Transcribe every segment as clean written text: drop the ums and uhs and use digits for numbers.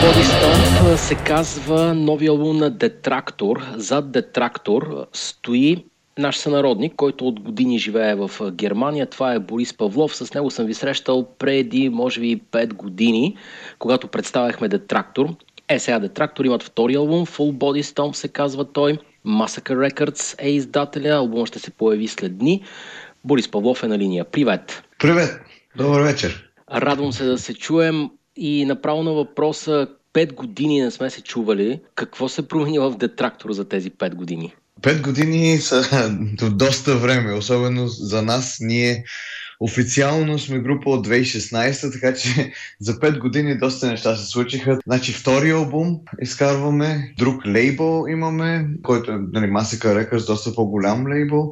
Body Stomp се казва новия албум на Детрактор. Зад Детрактор стои наш сънародник, който от години живее в Германия. Това е Борис Павлов. С него съм ви срещал преди, може би, 5 години, когато представяхме Детрактор. Сега Детрактор имат втори албум, Full Body Stomp се казва той. Massacre Records е издателя. Албумът ще се появи след дни. Борис Павлов е на линия. Привет! Привет! Добър вечер! Радвам се да се чуем и направо на въпроса 5 години не сме се чували. Какво се промени в Детрактор за тези 5 години? 5 години са доста време, особено за нас. Ние официално сме група от 2016, така че за 5 години доста неща се случиха. Значи втори албум изкарваме, друг лейбъл имаме, който е Massacre Records, доста по-голям лейбъл.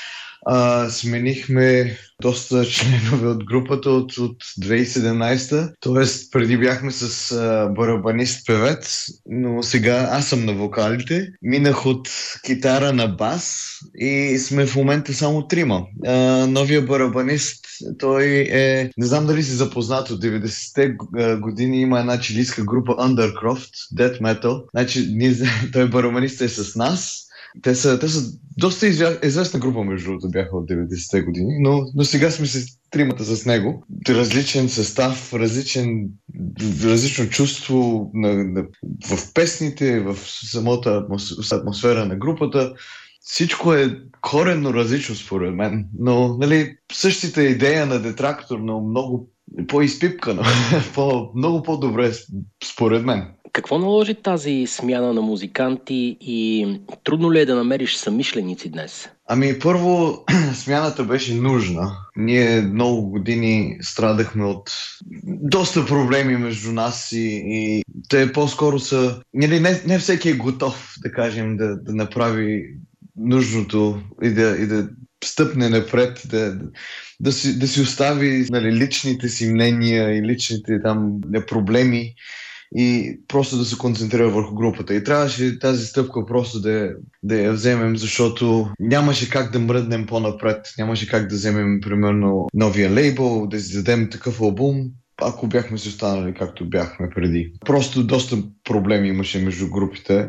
Сменихме доста членове от групата от 2017, т.е. преди бяхме с барабанист-певец, но сега аз съм на вокалите. Минах от китара на бас и сме в момента само трима. Новия барабанист, той е, не знам дали си запознат, от 90-те години има една чилийска група Undercroft, Death Metal. Значи той барабанист е с нас. Те са доста известна група, между другото, бяха от 90-те години, но сега сме се тримата с него. Различен състав, различно чувство в песните, в самата атмосфера на групата. Всичко е коренно различно според мен, но същата идея на Детрактор, но много по-изпипкано, много по-добре според мен. Какво наложи тази смяна на музиканти и трудно ли е да намериш съмишленици днес? Първо, смяната беше нужна. Ние много години страдахме от доста проблеми между нас и те по-скоро са... Не всеки е готов, да кажем, да направи нужното и да стъпне напред, да си остави личните си мнения и личните там проблеми и просто да се концентрира върху групата. И трябваше тази стъпка просто да я вземем, защото нямаше как да мръднем по-напред, нямаше как да вземем, примерно, новия лейбъл, да издадем такъв албум, ако бяхме си останали както бяхме преди. Просто доста проблеми имаше между групите,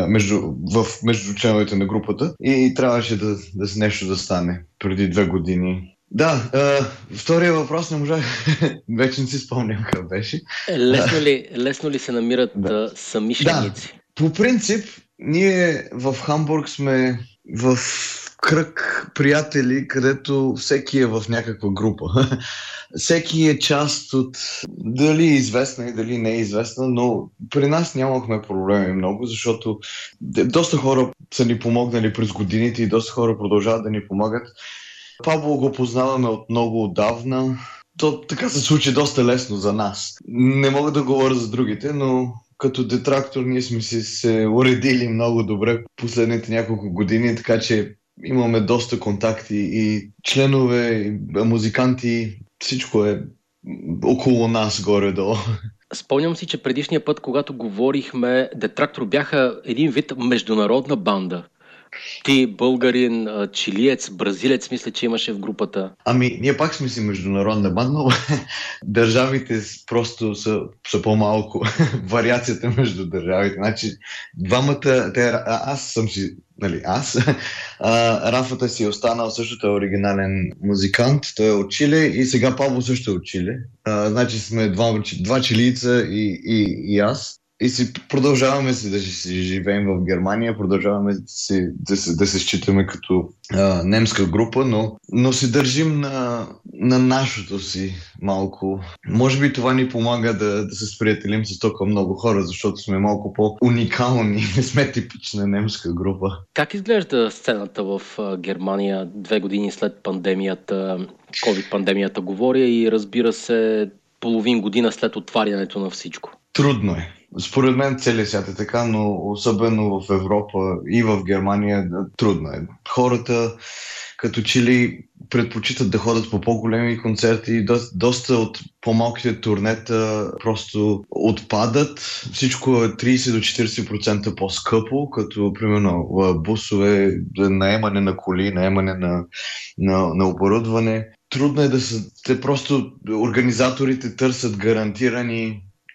между членовете на групата и трябваше да нещо да стане преди 2 години. Да, втория въпрос не можах, вече не си спомням как беше. Лесно ли се намират съмишленици? Да, по принцип, ние в Хамбург сме в кръг приятели, където всеки е в някаква група. Всеки е част от дали е известна и дали не е известна, но при нас нямахме проблеми много, защото доста хора са ни помогнали през годините и доста хора продължават да ни помагат. Пабло го познаваме от много отдавна. То така се случи доста лесно за нас. Не мога да говоря за другите, но като Детрактор ние сме се уредили много добре последните няколко години, така че имаме доста контакти и членове, и музиканти, всичко е около нас горе-долу. Спомням си, че предишния път, когато говорихме, Детрактор бяха един вид международна банда. Ти българин, чилиец, бразилец, мисля, че имаше в групата. Ние пак сме си международна банда, но държавите просто са по-малко. Вариацията между държавите. Значи, двамата, аз съм си, Рафата си е останал същото оригинален музикант, той е от Чиле и сега Пабло също е от Чиле. Значи сме два чилийца и аз. И продължаваме да си живеем в Германия, продължаваме да се считаме като немска група, но се държим на нашото си малко. Може би това ни помага да се сприятелим с толкова много хора, защото сме малко по-уникални, не сме типична немска група. Как изглежда сцената в Германия 2 години след пандемията, COVID-пандемията говоря и разбира се половин година след отварянето на всичко? Трудно е. Според мен целият свят е така, но особено в Европа и в Германия трудно е. Хората като че ли предпочитат да ходят по по-големи концерти, доста от по-малките турнета просто отпадат. Всичко е 30 до 40% по-скъпо, като примерно бусове, наемане на коли, наемане на оборудване. Трудно е просто организаторите търсят гарантирани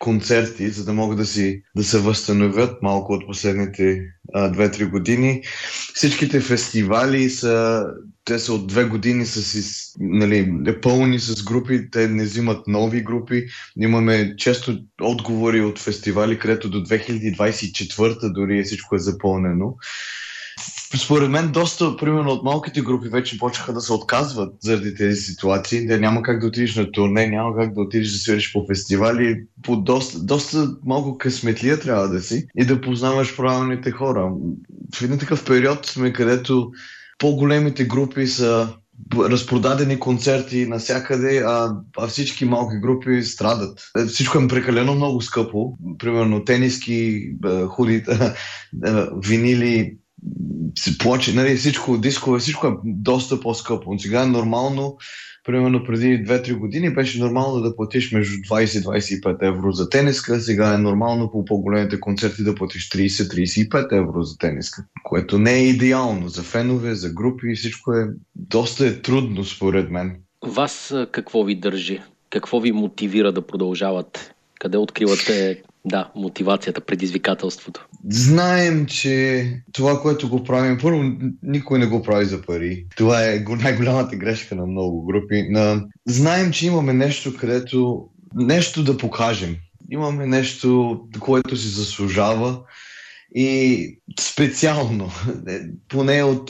концерти, за да могат да се възстановят малко от последните 2-3 години. Всичките фестивали те са от 2 години пълни с групи, те не взимат нови групи. Имаме често отговори от фестивали, където до 2024 дори всичко е запълнено. Според мен примерно от малките групи вече почнаха да се отказват заради тези ситуации. Няма как да отидеш на турне, няма как да отидеш да свириш по фестивали. Доста малко късметлия трябва да си и да познаваш правилните хора. В един такъв период сме, където по-големите групи са разпродадени концерти навсякъде, а всички малки групи страдат. Всичко е прекалено много скъпо. Примерно тениски, худи, винили, плочи, всичко, дискове, всичко е доста по-скъпо. Сега е нормално, примерно преди 2-3 години беше нормално да платиш между 20-25 евро за тениска, сега е нормално по по-големите концерти да платиш 30-35 евро за тениска, което не е идеално за фенове, за групи, всичко е доста трудно според мен. Вас какво ви държи? Какво ви мотивира да продължавате? Къде откривате мотивацията, предизвикателството? Знаем, че това, което го правим, първо, никой не го прави за пари. Това е най-голямата грешка на много групи. Знаем, че имаме нещо да покажем. Имаме нещо, което си заслужава. И специално, поне от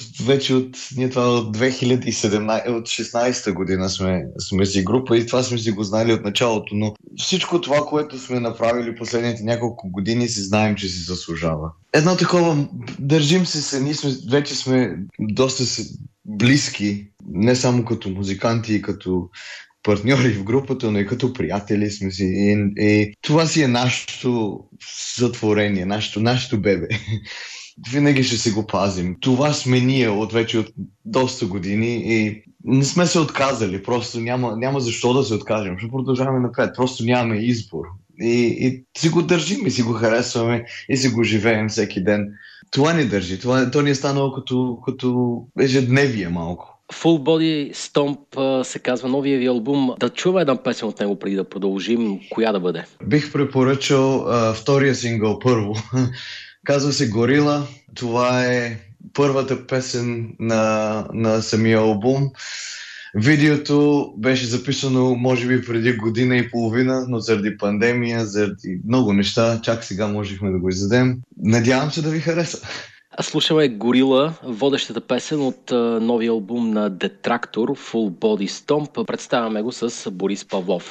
2017, от 16-та година сме си група и това сме си го знали от началото, но всичко това, което сме направили последните няколко години, си знаем, че си заслужава. Едно такова, държим се, ние вече сме доста близки, не само като музиканти и като партньори в групата, но и като приятели сме си. И това си е нашето сътворение, нашето бебе. Винаги ще си го пазим. Това сме ние вече от доста години и не сме се отказали. Просто няма защо да се откажем. Ще продължаваме напред. Просто нямаме избор. И си го държим и си го харесваме и си го живеем всеки ден. Това ни държи. То ни е станало като ежедневие малко. Full Body Stomp се казва новия ви албум. Да чува една песен от него преди да продължим. Коя да бъде? Бих препоръчал втория сингъл първо. Казва се Горила. Това е първата песен на самия албум. Видеото беше записано може би преди година и половина, но заради пандемия, заради много неща, чак сега можехме да го издадем. Надявам се да ви хареса. Слушаме Горила, водещата песен от новия албум на Detractor, Full Body Stomp. Представяме го с Борис Павлов.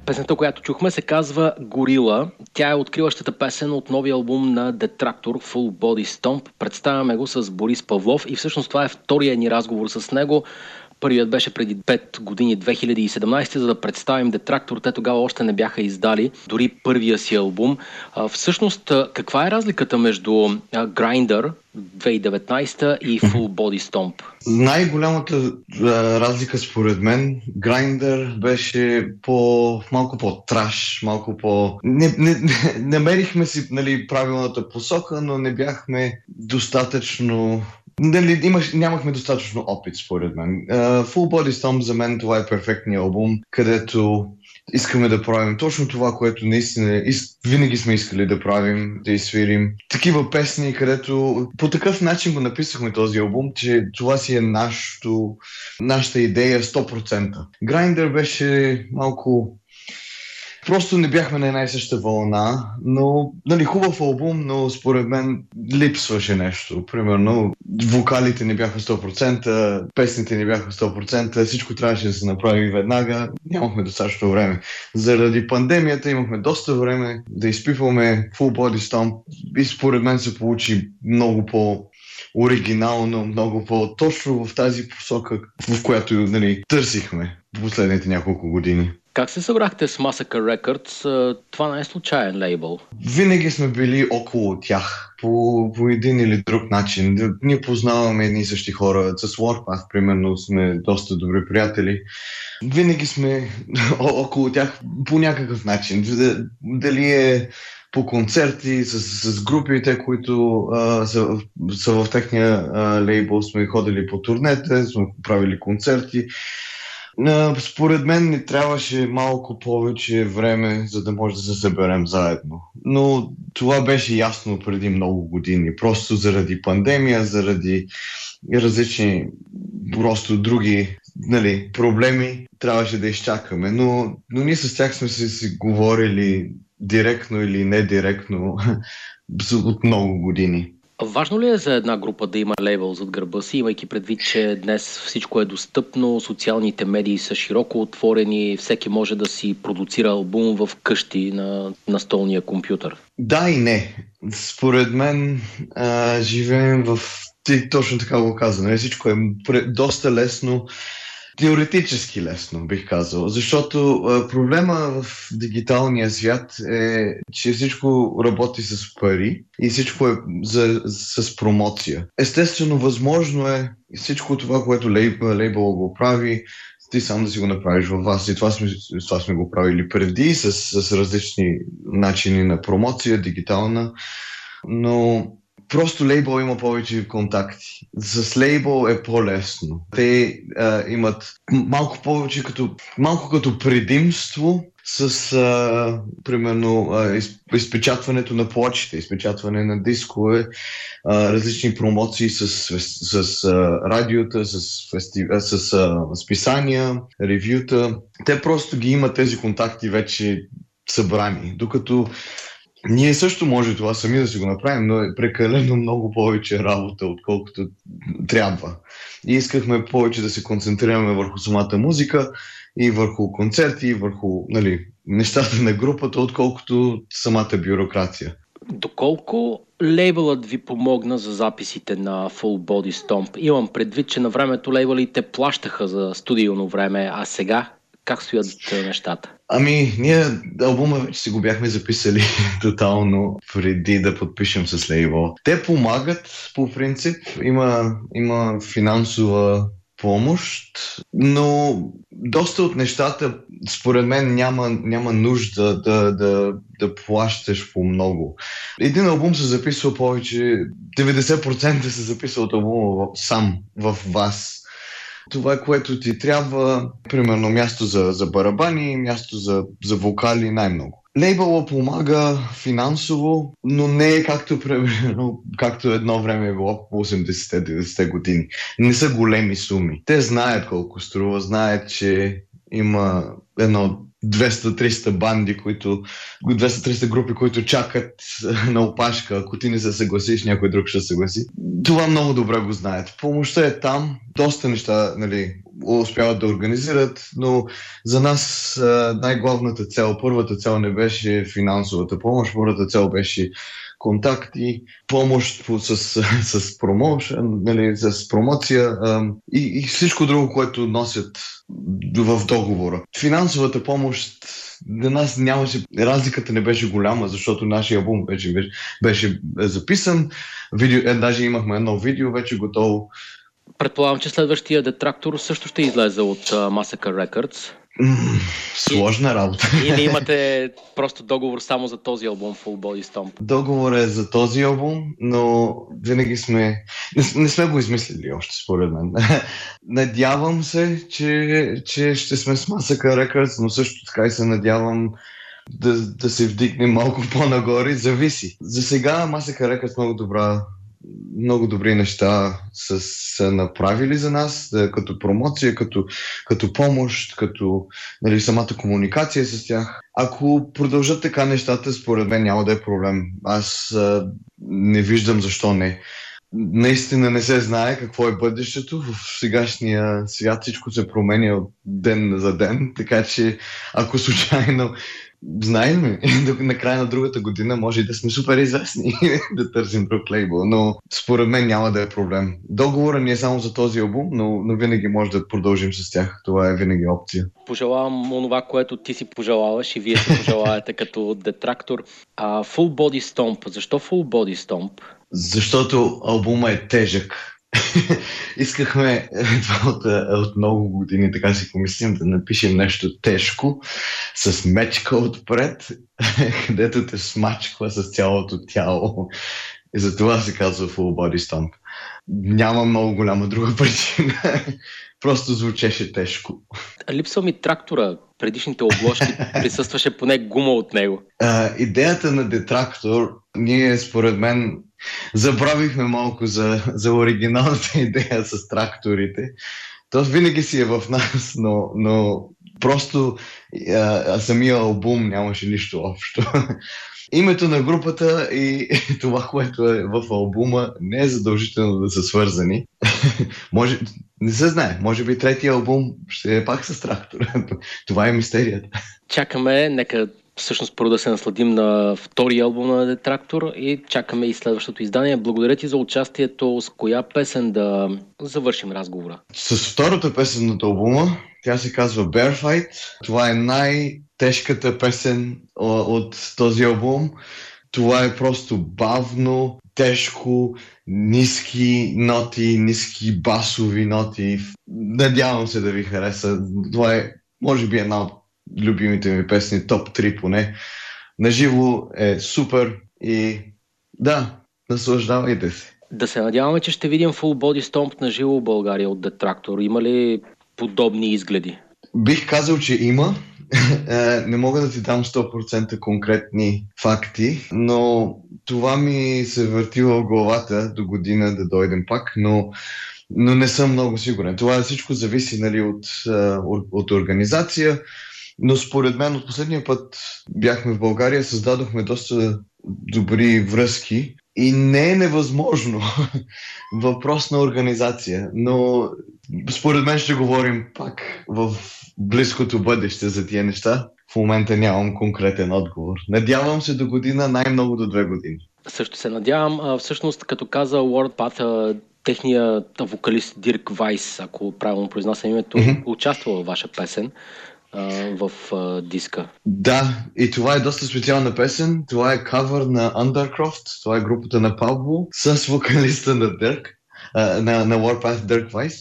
Песента, която чухме, се казва Горила. Тя е откриващата песен от новия албум на Detractor, Full Body Stomp. Представяме го с Борис Павлов и всъщност това е втория ни разговор с него. Първият беше преди 5 години, 2017, за да представим Detractor. Те тогава още не бяха издали дори първия си албум. Всъщност, каква е разликата между Grinder 2019 и Full Body Stomp? Най-голямата разлика според мен, Grinder беше малко по-траш, малко по... Намерихме си правилната посока, но не бяхме достатъчно... Нямахме достатъчно опит, според мен. Full Body Stomp за мен това е перфектният албум, където искаме да правим точно това, което наистина винаги сме искали да правим, да изсвирим. Такива песни, където по такъв начин го написахме този албум, че това си е нашата идея 100%. Grinder беше малко... Просто не бяхме на една и съща вълна, но хубав албум, но според мен липсваше нещо. Примерно, вокалите не бяха 100%, песните не бяха 100%, всичко трябваше да се направи веднага. Нямахме достатъчно време. Заради пандемията имахме доста време да изпипваме Full Body Stomp и според мен се получи много по-оригинално, много по-точно в тази посока, в която търсихме в последните няколко години. Как се събрахте с Massacre Records? Това не е случайен лейбъл. Винаги сме били около тях по един или друг начин. Ние познаваме едни и същи хора. С Warpath, примерно, сме доста добри приятели. Винаги сме около тях по някакъв начин. Дали е по концерти, с групите, които са в техния лейбъл, сме ходили по турнета, сме правили концерти. Според мен ни трябваше малко повече време, за да може да се съберем заедно. Но това беше ясно преди много години. Просто заради пандемия, заради различни просто други проблеми, трябваше да изчакаме. Но ние с тях сме си говорили директно или недиректно от много години. Важно ли е за една група да има лейбъл зад гърба си, имайки предвид, че днес всичко е достъпно, социалните медии са широко отворени, всеки може да си продуцира албум в къщи на столния компютър? Да и не. Според мен живеем Ти точно така го казвам. Всичко е доста лесно. Теоретически лесно, бих казал, защото проблема в дигиталния свят е, че всичко работи с пари и всичко е с промоция. Естествено, възможно е всичко това, което лейбъл го прави, ти сам да си го направиш във вас. И това сме го правили преди с различни начини на промоция, дигитална, но просто лейбъл има повече контакти. С лейбъл е по-лесно. Те имат малко повече малко като предимство с примерно изпечатването на плочите, изпечатване на дискове, различни промоции с радиота, с списания, ревюта. Те просто ги имат тези контакти вече събрани, докато ние също може това сами да си го направим, но е прекалено много повече работа, отколкото трябва. И искахме повече да се концентрираме върху самата музика и върху концерти, и върху нещата на групата, отколкото самата бюрокрация. Доколко лейбълът ви помогна за записите на Full Body Stomp? Имам предвид, че на времето лейбълите плащаха за студийно време, а сега как стоят нещата? Ние албума вече си го бяхме записали тотално преди да подпишем с лейбъл. Те помагат по принцип, има финансова помощ, но доста от нещата според мен няма нужда да плащаш по много. Един албум се записва повече, 90% се записва от албума сам в вас. Това, което ти трябва, примерно място за барабани, място за вокали, най-много. Лейбъла помага финансово, но не е както едно време е било по 80-90 години. Не са големи суми. Те знаят колко струва, знаят, че има едно 200-300 банди, 200-300 групи, които чакат на опашка. Ако ти не се съгласиш, някой друг ще се съгласи. Това много добре го знаят. Помощта е там, доста неща, нали, успяват да организират, но за нас най-главната цел, първата цел не беше финансовата помощ, първата цел беше контакти, помощ с промоушен, нали, с промоция и всичко друго, което носят в договора. Финансовата помощ для нас нямаше, разликата не беше голяма, защото нашия албум беше записан, даже имахме едно видео вече готово. Предполагам, че следващия Детрактор също ще излезе от Massacre Records. Сложна работа. Или имате просто договор само за този албум Full Body Stomp? Договор е за този албум, но винаги не сме го измислили още, според мен. Надявам се, че ще сме с Massacre Records, но също така и се надявам да се вдигне малко по-нагоре. Зависи. За сега Massacre Records много добри неща са направили за нас, като промоция, като помощ, като, нали, самата комуникация с тях. Ако продължат така нещата, според мен няма да е проблем. Аз не виждам защо не. Наистина не се знае какво е бъдещето. В сегашния свят всичко се променя от ден за ден, така че ако случайно знаем, на края на другата година може и да сме супер известни да търсим друг лейбъл, но според мен няма да е проблем. Договорът ни е само за този албум, но винаги може да продължим с тях. Това е винаги опция. Пожелавам онова, което ти си пожелаваш и вие си пожелавате като Детрактор. Full Body Stomp. Защо Full Body Stomp? Защото албумът е тежък. Искахме от много години, така си помислим, да напишем нещо тежко с мечка отпред, където те смачква с цялото тяло. И затова се казва Full Body Stomp. Няма много голяма друга причина. Просто звучеше тежко. Липсва ми Трактора. Предишните обложки присъстваше поне гума от него. Идеята на Детрактор, ние според мен забравихме малко за оригиналната идея с тракторите. То винаги си е в нас, но просто самия албум нямаше нищо общо. Името на групата и това, което е в албума, не е задължително да са свързани. Не се знае, може би третия албум ще е пак с Трактора. Това е мистерията. Чакаме, нека всъщност първо да се насладим на втория албум на Детрактор и чакаме и следващото издание. Благодаря ти за участието. С коя песен да завършим разговора? С втората песен на албума, тя се казва Bear Fight. Това е най-тежката песен от този албум. Това е просто бавно, тежко, ниски ноти, ниски басови ноти. Надявам се да ви хареса. Това е, може би, една от любимите ми песни, топ 3 поне. Наживо е супер и да, наслаждавайте се. Да се надяваме, че ще видим Full Body Stomp на живо в България от Детрактор. Има ли подобни изгледи? Бих казал, че има. Не мога да ти дам 100% конкретни факти, но това ми се върти в главата до година да дойдем пак, но не съм много сигурен. Това всичко зависи, нали, от организация, но според мен от последния път бяхме в България, създадохме доста добри връзки и не е невъзможно. Въпрос на организация, но според мен ще говорим пак в близкото бъдеще за тия неща. В момента нямам конкретен отговор. Надявам се до година, най-много до 2 години. Също се надявам. Всъщност, като каза World Path, техният вокалист Дирк Вайс, ако правилно произнасям името, участва във ваша песен в диска. Да, и това е доста специална песен. Това е кавър на Undercroft. Това е групата на Pablo с вокалиста на Дирк, на Warpath Дирк Вайс.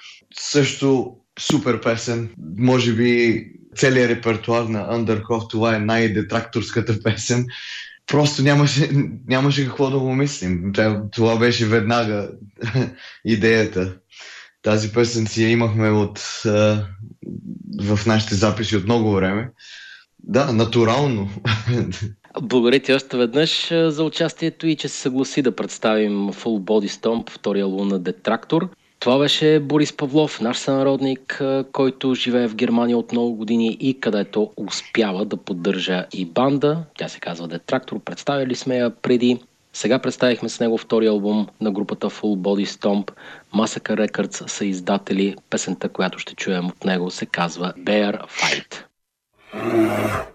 Също супер песен. Може би целият репертуар на Undercroft, това е най-детракторската песен. Просто нямаше какво да го мислим. Това беше веднага идеята. Тази песен си я имахме в нашите записи от много време. Да, натурално. Благодаря ти още веднъж за участието и че се съгласи да представим Full Body Stomp, втория албум на Детрактор. Това беше Борис Павлов, наш сънародник, който живее в Германия от много години и където успява да поддържа и банда. Тя се казва Detractor. Представили сме я преди. Сега представихме с него втори албум на групата Full Body Stomp. Massacre Records са издатели. Песента, която ще чуем от него, се казва Bear Fight.